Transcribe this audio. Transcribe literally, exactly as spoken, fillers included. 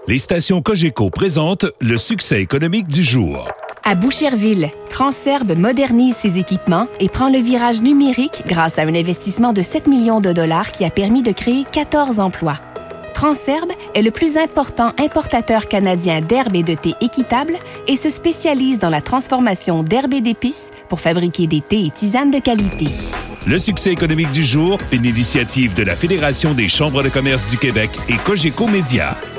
Les stations Cogeco présentent le succès économique du jour. À Boucherville, Transserbe modernise ses équipements et prend le virage numérique grâce à un investissement de sept millions de dollars qui a permis de créer quatorze emplois. Transserbe est le plus important importateur canadien d'herbes et de thé équitables et se spécialise dans la transformation d'herbes et d'épices pour fabriquer des thés et tisanes de qualité. Le succès économique du jour, une initiative de la Fédération des chambres de commerce du Québec et Cogeco Média.